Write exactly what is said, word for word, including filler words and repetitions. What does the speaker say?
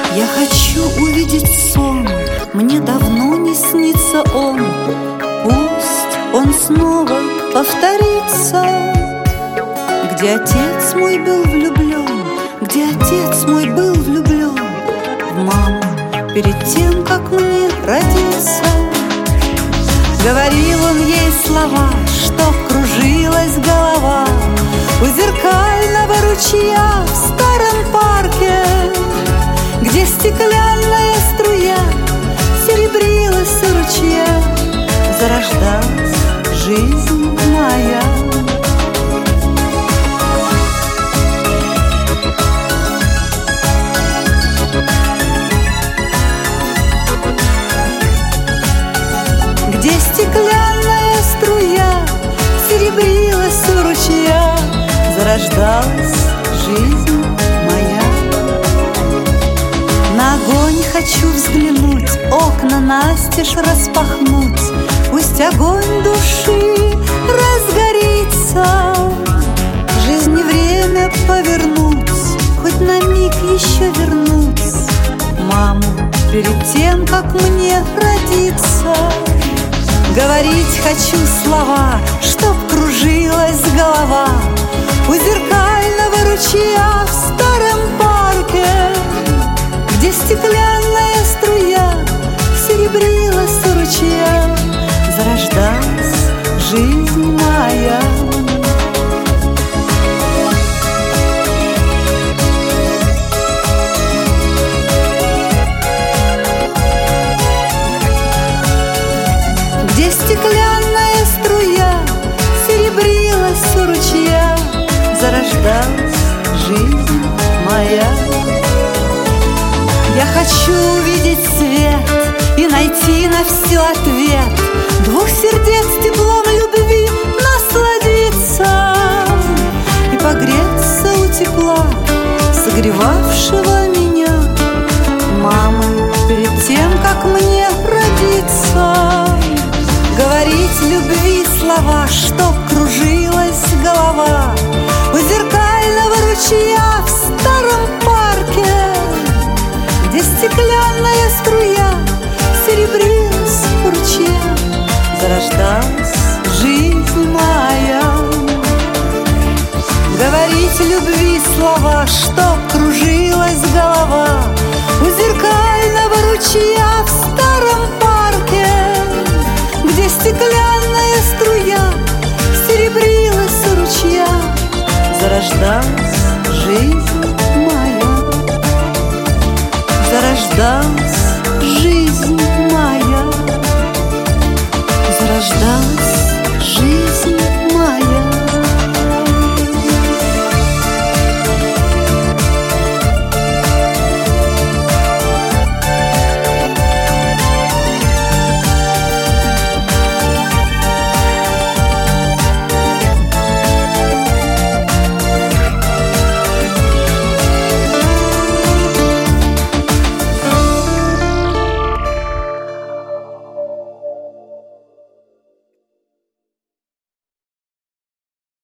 Я хочу увидеть сон, мне давно не снится он. Пусть он снова повторится. Где отец мой был влюблен, где отец мой был влюблен в маму перед тем, как мне родиться. Говорил он ей слова, что кружилась голова у зеркального ручья в старом парке, где стеклянная струя серебрилась у ручья. Зарождалась жизнь моя. Где стеклянная струя серебрилась у ручья. Зарождалась жизнь моя. На огонь хочу взглянуть, окна настежь распахнуть. Пусть огонь души разгорится. Жизни время повернуть, хоть на миг еще вернуть маму перед тем, как мне родиться. Говорить хочу слова, чтоб кружилась голова у зеркального ручья в старом парке, где стеклянная струя серебрилась у ручья. Зарождалась жизнь моя. Где стеклянная струя серебрилась у ручья. Зарождалась жизнь моя. Я хочу увидеть свет и найти на все ответ. Двух сердец теплом любви насладиться и погреться у тепла, согревавшего меня мамы перед тем, как мне родиться. Говорить любви слова, чтоб кружилась голова у зеркального ручья в старом парке, где стеклянная струя серебрилась в ручье. Зарождалась жизнь моя. Говорить любви слова, чтоб кружилась голова у зеркального ручья в старом парке, где стеклянная струя серебрилась у ручья. Зарождалась жизнь моя. Зарождалась жизнь моя. Зарождалась